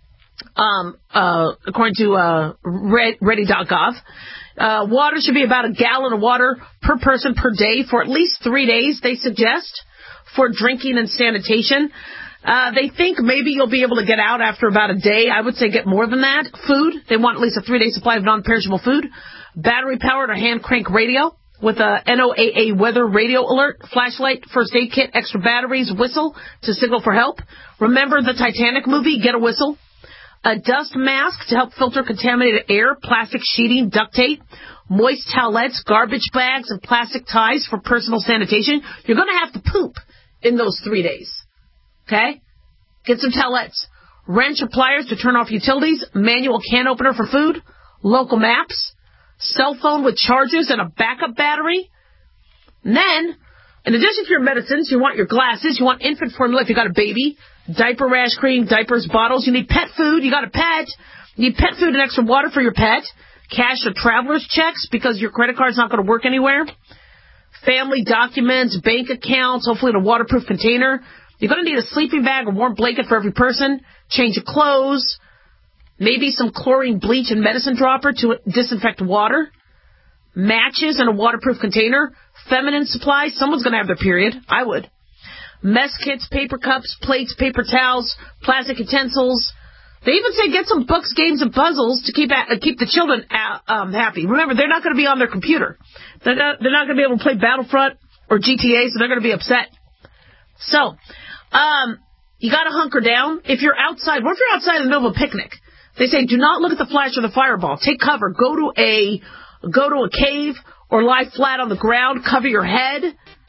um, uh, according to uh, ready dot gov. Uh, water should be about a gallon of water per person per day for at least three days, they suggest, for drinking and sanitation. Uh, they think maybe you'll be able to get out after about a day. I would say get more than that. Food, they want at least a three-day supply of non-perishable food. Battery-powered or hand-crank radio with a N O A A weather radio alert, flashlight, first aid kit, extra batteries, whistle to signal for help. Remember the Titanic movie, Get a Whistle? A dust mask to help filter contaminated air, plastic sheeting, duct tape, moist towelettes, garbage bags, and plastic ties for personal sanitation. You're going to have to poop in those three days. Okay? Get some towelettes. Wrench or pliers to turn off utilities, manual can opener for food, local maps, cell phone with chargers and a backup battery. And then, in addition to your medicines, you want your glasses, you want infant formula if you got a baby, diaper rash cream, diapers, bottles. You need pet food. You got a pet. You need pet food and extra water for your pet. Cash or traveler's checks because your credit card's not going to work anywhere. Family documents, bank accounts, hopefully in a waterproof container. You're going to need a sleeping bag, a warm blanket for every person, change of clothes, maybe some chlorine bleach and medicine dropper to disinfect water, matches in a waterproof container, feminine supplies. Someone's going to have their period. I would. Mess kits, paper cups, plates, paper towels, plastic utensils. They even say get some books, games, and puzzles to keep uh, keep the children uh, um, happy. Remember, they're not going to be on their computer. They're not, they're not going to be able to play Battlefront or G T A, so they're going to be upset. So, um, you got to hunker down. If you're outside, what if you're outside in the middle of a picnic? They say do not look at the flash or the fireball. Take cover. Go to a go to a cave or lie flat on the ground. Cover your head.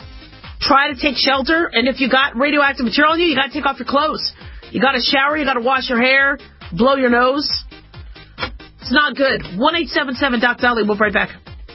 Try to take shelter, and if you got radioactive material on you, you got to take off your clothes. You got to shower, you got to wash your hair, blow your nose. It's not good. one eight seven seven Doc Dolly. We'll be right back.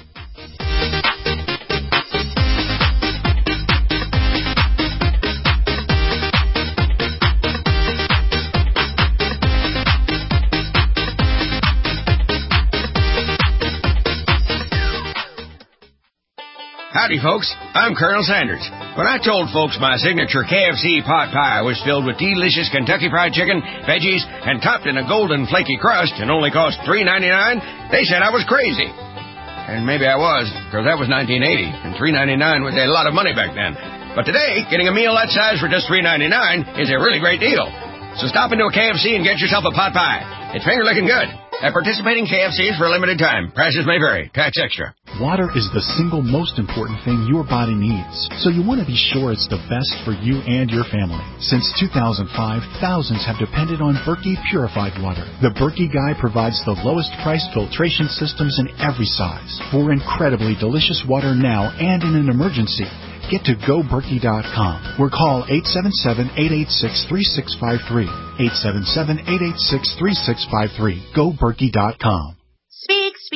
Howdy, folks. I'm Colonel Sanders. When I told folks my signature K F C pot pie was filled with delicious Kentucky Fried Chicken, veggies, and topped in a golden flaky crust and only cost three ninety-nine, they said I was crazy. And maybe I was, because that was nineteen eighty, and three ninety-nine was a lot of money back then. But today, getting a meal that size for just three ninety-nine is a really great deal. So stop into a K F C and get yourself a pot pie. It's finger-licking good. At participating K F Cs for a limited time. Prices may vary. Tax extra. Water is the single most important thing your body needs, so you want to be sure it's the best for you and your family. Since two thousand five, thousands have depended on Berkey Purified Water. The Berkey Guy provides the lowest price filtration systems in every size for incredibly delicious water now and in an emergency. Get to go berkey dot com or call eight seven seven, eight eight six, three six five three. eight seven seven, eight eight six, three six five three. go berkey dot com. Speak, speak, speak.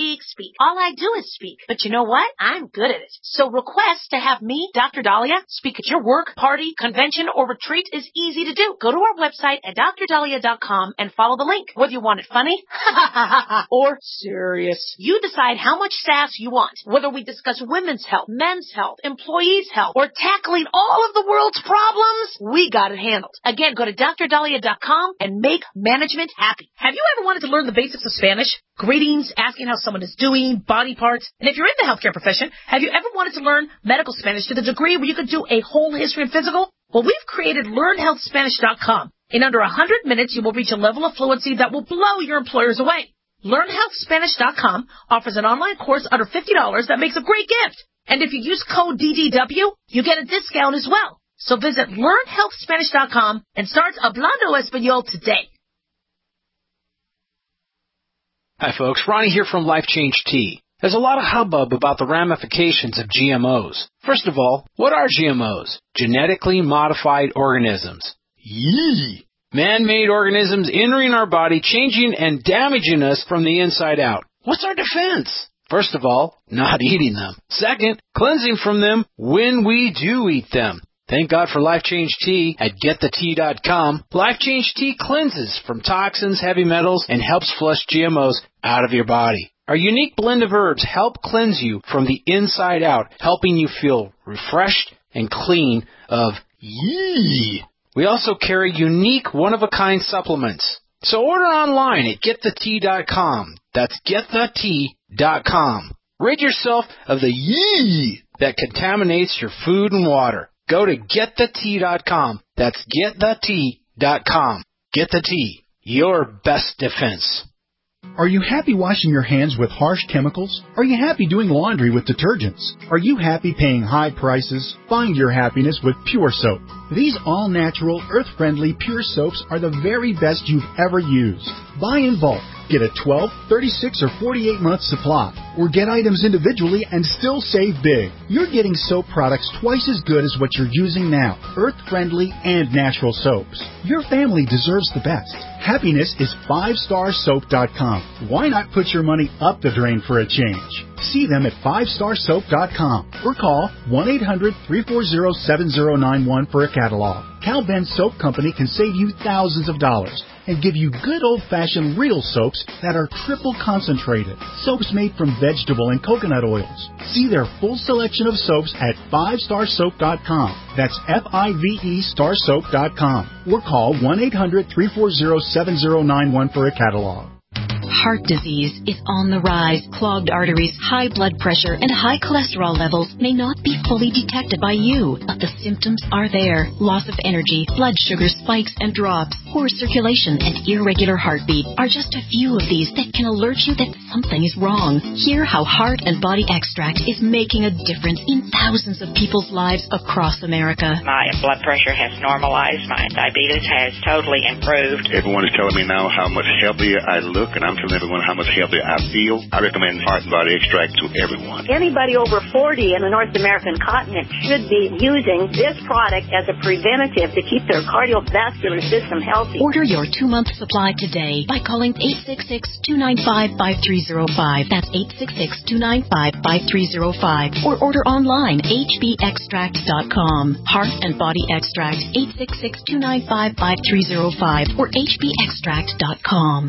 speak. All I do is speak. But you know what? I'm good at it. So request to have me, Doctor Dahlia, speak at your work, party, convention, or retreat is easy to do. Go to our website at dr dahlia dot com and follow the link. Whether you want it funny or serious, you decide how much sass you want. Whether we discuss women's health, men's health, employees' health, or tackling all of the world's problems, we got it handled. Again, go to dr dahlia dot com and make management happy. Have you ever wanted to learn the basics of Spanish? Greetings, asking how someone is doing, body parts. And if you're in the healthcare profession, have you ever wanted to learn medical Spanish to the degree where you could do a whole history and physical? Well, we've created learn health spanish dot com. In under one hundred minutes, you will reach a level of fluency that will blow your employers away. learn health spanish dot com offers an online course under fifty dollars that makes a great gift. And if you use code D D W, you get a discount as well. So visit learn health spanish dot com and start Hablando Español today. Hi folks, Ronnie here from Life Change Tea. There's a lot of hubbub about the ramifications of G M Os. First of all, what are G M Os? Genetically modified organisms. Yee! Man-made organisms entering our body, changing and damaging us from the inside out. What's our defense? First of all, not eating them. Second, cleansing from them when we do eat them. Thank God for Life Change Tea at get the tea dot com. Life Change Tea cleanses from toxins, heavy metals, and helps flush G M Os out of your body. Our unique blend of herbs help cleanse you from the inside out, helping you feel refreshed and clean of yee. We also carry unique one-of-a-kind supplements. So order online at get the tea dot com. That's get the tea dot com. Rid yourself of the yee that contaminates your food and water. Go to get the tea dot com. That's get the tea dot com. Get the Tea, your best defense. Are you happy washing your hands with harsh chemicals? Are you happy doing laundry with detergents? Are you happy paying high prices? Find your happiness with Pure Soap. These all-natural, earth-friendly Pure Soaps are the very best you've ever used. Buy in bulk. Get a twelve, thirty-six, or forty-eight month supply. Or get items individually and still save big. You're getting soap products twice as good as what you're using now. Earth-friendly and natural soaps. Your family deserves the best. Happiness is five star soap dot com. Why not put your money up the drain for a change? See them at five star soap dot com or call one eight hundred, three four zero, seven zero nine one for a catalog. Cal Ben Soap Company can save you thousands of dollars and give you good old-fashioned real soaps that are triple concentrated. Soaps made from vegetable and coconut oils. See their full selection of soaps at five star soap dot com. That's F I V E star soap dot com. Or call one eight hundred, three four zero, seven zero nine one for a catalog. Heart disease is on the rise. Clogged arteries, high blood pressure, and high cholesterol levels may not be fully detected by you, but the symptoms are there. Loss of energy, blood sugar spikes and drops, poor circulation, and irregular heartbeat are just a few of these that can alert you that something is wrong. Hear how Heart and Body Extract is making a difference in thousands of people's lives across America. My blood pressure has normalized. My diabetes has totally improved. Everyone is telling me now how much healthier I look, and I'm telling everyone how much healthier I feel. I recommend Heart and Body Extract to everyone. Anybody over forty in the North American continent should be using this product as a preventative to keep their cardiovascular system healthy. Order your two-month supply today by calling eight six six, two nine five, five three zero five. That's eight six six, two nine five, five three zero five. Or order online, H B extract dot com. Heart and Body Extract, eight six six, two nine five, five three zero five or H B extract dot com.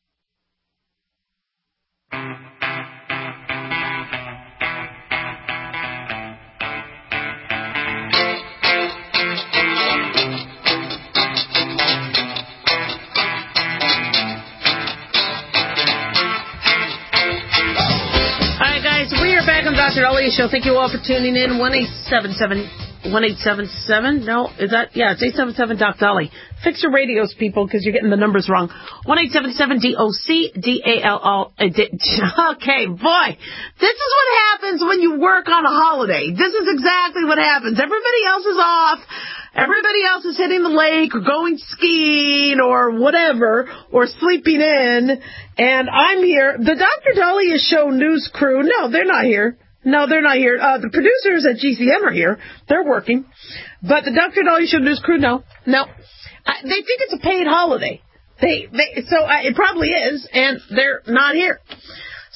Doctor Dahlia Show. Thank you all for tuning in. one eight seven seven, one eight seven seven No, is that? Yeah, it's eight seven seven Doc Dolly. Fix your radios, people, because you're getting the numbers wrong. one eight seven seven D O C D A L L. Okay, boy. This is what happens when you work on a holiday. This is exactly what happens. Everybody else is off. Everybody else is hitting the lake or going skiing or whatever or sleeping in. And I'm here. The Doctor Dahlia Show news crew, no, they're not here. No, they're not here. Uh, the producers at G C M are here. They're working. But the Doctor Dahlia Show news crew, no. No. Uh, they think it's a paid holiday. They, they, so uh, it probably is, and they're not here.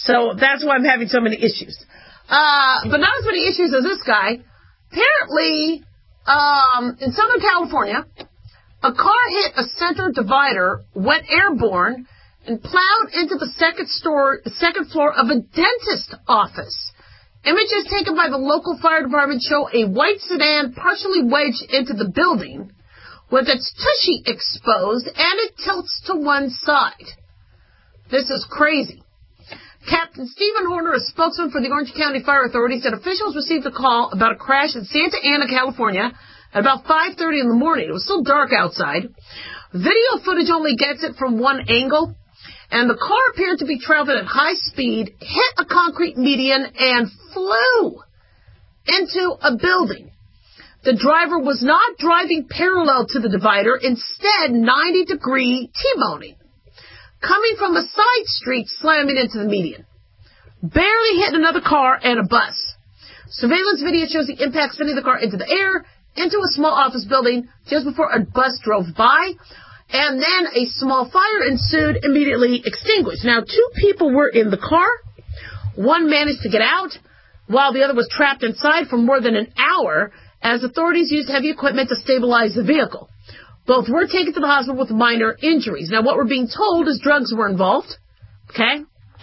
So that's why I'm having so many issues. Uh, but not as many issues as this guy. Apparently, um, in Southern California, a car hit a center divider, went airborne, and plowed into the second store, second floor of a dentist office. Images taken by the local fire department show a white sedan partially wedged into the building, with its tushy exposed, and it tilts to one side. This is crazy. Captain Stephen Horner, a spokesman for the Orange County Fire Authority, said officials received a call about a crash in Santa Ana, California, at about five thirty in the morning. It was still dark outside. Video footage only gets it from one angle, and the car appeared to be traveling at high speed, hit a concrete median, and flew into a building. The driver was not driving parallel to the divider, instead ninety degree T-boning, coming from a side street, slamming into the median. Barely hit another car and a bus. Surveillance video shows the impact sending the car into the air, into a small office building just before a bus drove by, and then a small fire ensued, immediately extinguished. Now, two people were in the car. One managed to get out, while the other was trapped inside for more than an hour, as authorities used heavy equipment to stabilize the vehicle. Both were taken to the hospital with minor injuries. Now, what we're being told is drugs were involved, okay?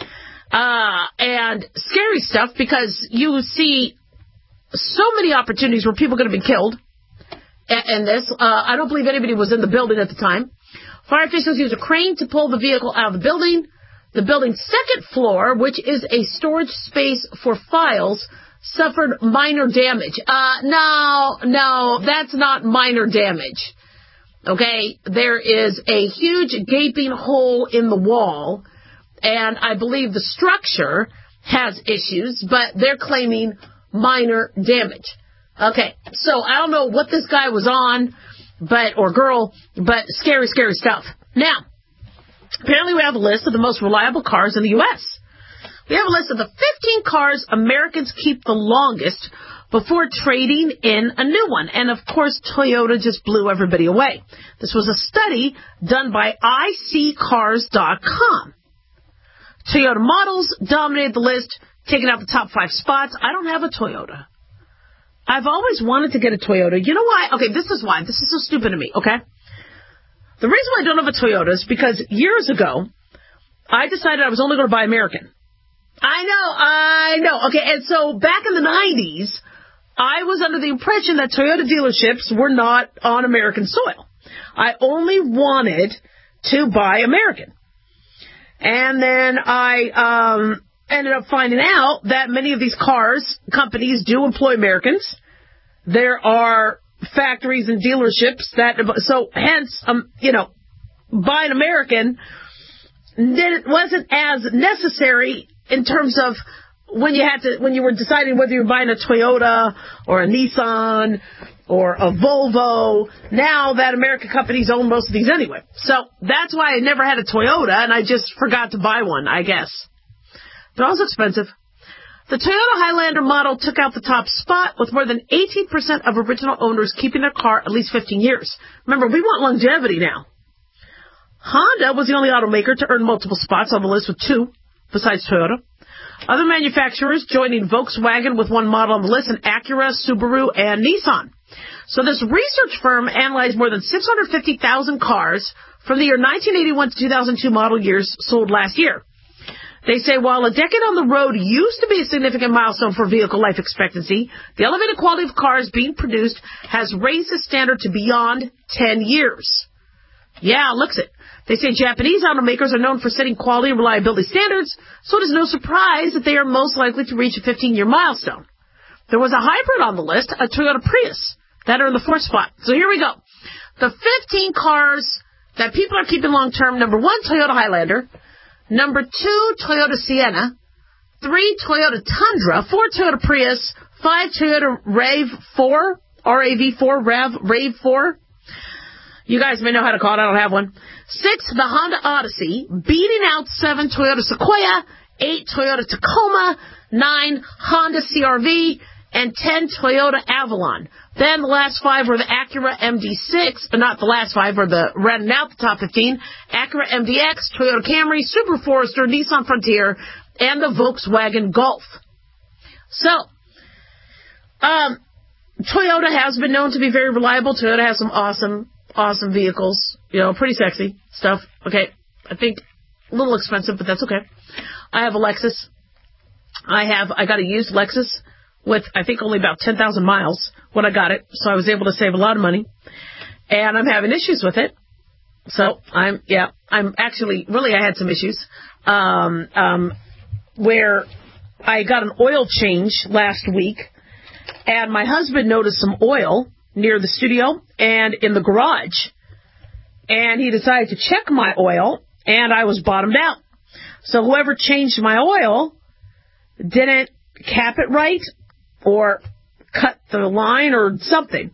Uh, and scary stuff, because you see so many opportunities where people are going to be killed in this. Uh, I don't believe anybody was in the building at the time. Fire officials used a crane to pull the vehicle out of the building. The building's second floor, which is a storage space for files, suffered minor damage. Uh, no, no, that's not minor damage. Okay, there is a huge gaping hole in the wall, and I believe the structure has issues, but they're claiming minor damage. Okay, so I don't know what this guy was on, but or girl, but scary, scary stuff. Now, apparently we have a list of the most reliable cars in the U S We have a list of the fifteen cars Americans keep the longest before trading in a new one. And, of course, Toyota just blew everybody away. This was a study done by I C cars dot com. Toyota models dominated the list, taking out the top five spots. I don't have a Toyota. I've always wanted to get a Toyota. You know why? Okay, this is why. This is so stupid to me, okay? The reason why I don't have a Toyota is because years ago, I decided I was only going to buy American. I know, I know. Okay, and so back in the nineties, I was under the impression that Toyota dealerships were not on American soil. I only wanted to buy American. And then I um, ended up finding out that many of these cars, companies do employ Americans. There are factories and dealerships that, so hence, um, you know, buying American wasn't as necessary in terms of when you had to, when you were deciding whether you were buying a Toyota or a Nissan or a Volvo. Now that American companies own most of these anyway. So that's why I never had a Toyota, and I just forgot to buy one, I guess. They're also expensive. The Toyota Highlander model took out the top spot with more than eighteen percent of original owners keeping their car at least fifteen years. Remember, we want longevity now. Honda was the only automaker to earn multiple spots on the list with two, besides Toyota. Other manufacturers joining Volkswagen with one model on the list, and Acura, Subaru, and Nissan. So this research firm analyzed more than six hundred fifty thousand cars from the year nineteen eighty-one to two thousand two model years sold last year. They say while a decade on the road used to be a significant milestone for vehicle life expectancy, the elevated quality of cars being produced has raised the standard to beyond ten years. Yeah, looks it. They say Japanese automakers are known for setting quality and reliability standards, so it is no surprise that they are most likely to reach a fifteen-year milestone. There was a hybrid on the list, a Toyota Prius, that are in the fourth spot. So here we go. The fifteen cars that people are keeping long-term: number one, Toyota Highlander; number two, Toyota Sienna; three, Toyota Tundra; four, Toyota Prius; five, Toyota RAV four, R A V four, RAV, RAV four. You guys may know how to call it. I don't have one. Six, the Honda Odyssey, beating out seven, Toyota Sequoia; eight, Toyota Tacoma; nine, Honda C R V; and ten, Toyota Avalon. Then the last five were the Acura M D six, but not the last five, were the rounding out the top fifteen: Acura M D X, Toyota Camry, Subaru Forester, Nissan Frontier, and the Volkswagen Golf. So, um, Toyota has been known to be very reliable. Toyota has some awesome, awesome vehicles. You know, pretty sexy stuff. Okay, I think a little expensive, but that's okay. I have a Lexus. I have, I got a used Lexus with, I think, only about ten thousand miles when I got it. So I was able to save a lot of money. And I'm having issues with it. So I'm, yeah, I'm actually, really, I had some issues, um, um, where I got an oil change last week. And my husband noticed some oil near the studio and in the garage. And he decided to check my oil, and I was bottomed out. So whoever changed my oil didn't cap it right or cut the line or something.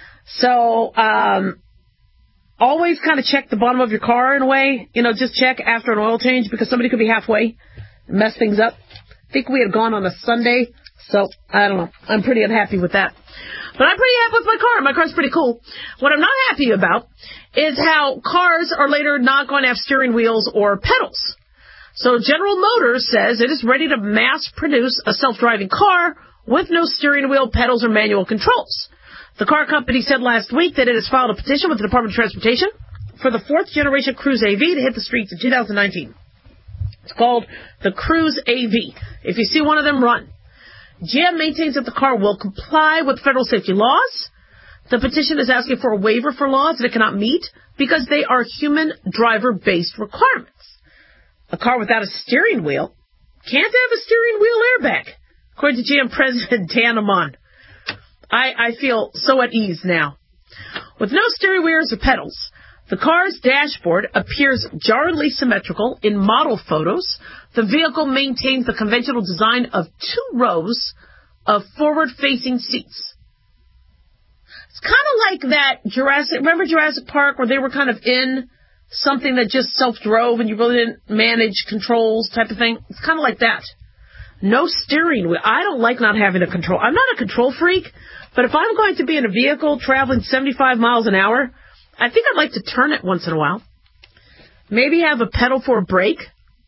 So um, always kind of check the bottom of your car in a way. You know, just check after an oil change because somebody could be halfway and mess things up. I think we had gone on a Sunday. So, I don't know. I'm pretty unhappy with that. But I'm pretty happy with my car. My car's pretty cool. What I'm not happy about is how cars are later not going to have steering wheels or pedals. So, General Motors says it is ready to mass produce a self-driving car with no steering wheel, pedals, or manual controls. The car company said last week that it has filed a petition with the Department of Transportation for the fourth generation Cruise A V to hit the streets in two thousand nineteen. It's called the Cruise A V. If you see one of them, run. G M maintains that the car will comply with federal safety laws. The petition is asking for a waiver for laws that it cannot meet because they are human driver-based requirements. A car without a steering wheel can't have a steering wheel airbag, according to G M President Dan Amon. I, I feel so at ease now. With no steering wheels or pedals, the car's dashboard appears jarringly symmetrical in model photos. The vehicle maintains the conventional design of two rows of forward-facing seats. It's kind of like that Jurassic, remember Jurassic Park where they were kind of in something that just self-drove and you really didn't manage controls type of thing? It's kind of like that. No steering wheel. I don't like not having a control. I'm not a control freak, but if I'm going to be in a vehicle traveling seventy-five miles an hour, I think I'd like to turn it once in a while. Maybe have a pedal for a brake.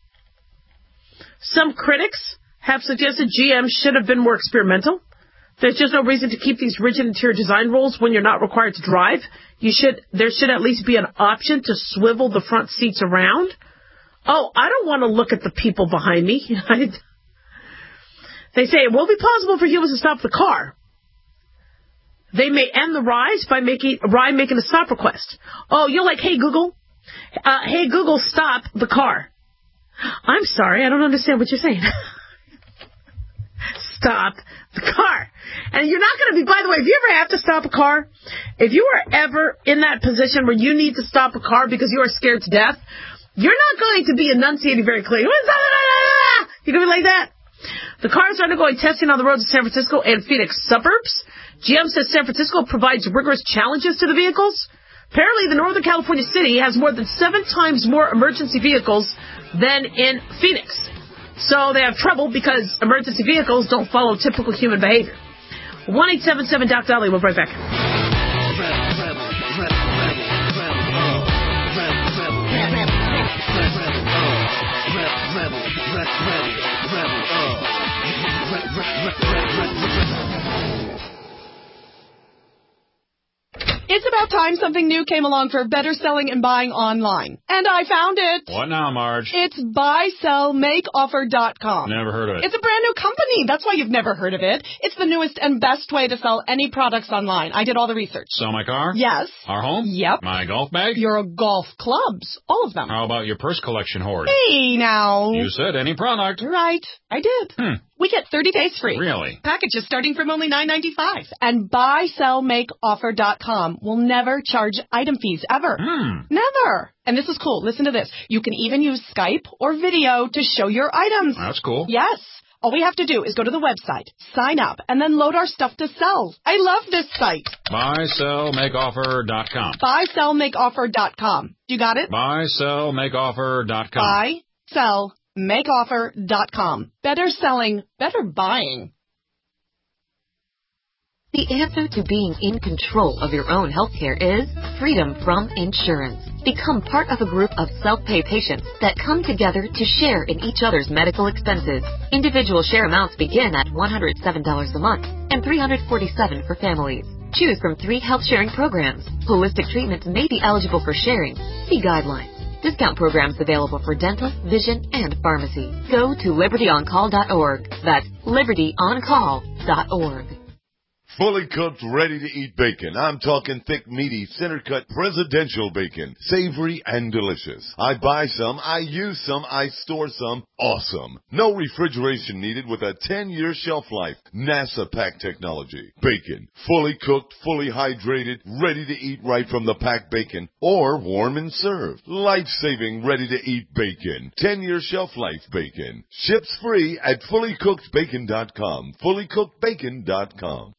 Some critics have suggested G M should have been more experimental. There's just no reason to keep these rigid interior design rules when you're not required to drive. You should, there should at least be an option to swivel the front seats around. Oh, I don't want to look at the people behind me. They say it will be possible for humans to stop the car. They may end the rise by making ride making a stop request. Oh, you're like, hey, Google. Uh, hey, Google, stop the car. I'm sorry, I don't understand what you're saying. Stop the car. And you're not going to be, by the way, if you ever have to stop a car, if you are ever in that position where you need to stop a car because you are scared to death, you're not going to be enunciating very clearly. You're going to be like that. The car is undergoing testing on the roads of San Francisco and Phoenix suburbs. G M says San Francisco provides rigorous challenges to the vehicles. Apparently, the Northern California city has more than seven times more emergency vehicles than in Phoenix. So they have trouble because emergency vehicles don't follow typical human behavior. one eight seven seven Doc Dolly. We'll be right back. It's about time something new came along for better selling and buying online. And I found it. What now, Marge? It's buy sell make offer dot com. Never heard of it. It's a brand new company. That's why you've never heard of it. It's the newest and best way to sell any products online. I did all the research. Sell my car? Yes. Our home? Yep. My golf bag? Your golf clubs. All of them. How about your purse collection hoard? Hey, now. You said any product. Right. I did. Hmm. We get thirty days free. Really? Packages starting from only nine ninety-five. And buy sell make offer dot com will never charge item fees ever. Hmm. Never. And this is cool. Listen to this. You can even use Skype or video to show your items. That's cool. Yes. All we have to do is go to the website, sign up, and then load our stuff to sell. I love this site. buy sell make offer dot com. buy sell make offer dot com. You got it? buy sell make offer dot com. buy sell make offer dot com. Better selling, better buying. The answer to being in control of your own healthcare is freedom from insurance. Become part of a group of self-pay patients that come together to share in each other's medical expenses. Individual share amounts begin at one hundred seven dollars a month and three hundred forty-seven dollars for families. Choose from three health sharing programs. Holistic treatments may be eligible for sharing. See guidelines. Discount programs available for dental, vision, and pharmacy. Go to liberty on call dot org. That's liberty on call dot org. Fully cooked, ready-to-eat bacon. I'm talking thick, meaty, center-cut presidential bacon. Savory and delicious. I buy some, I use some, I store some. Awesome. No refrigeration needed with a ten-year shelf life. NASA pack technology. Bacon. Fully cooked, fully hydrated, ready to eat right from the packed bacon. Or warm and served. Life-saving, ready-to-eat bacon. ten-year shelf life bacon. Ships free at fully cooked bacon dot com. fully cooked bacon dot com.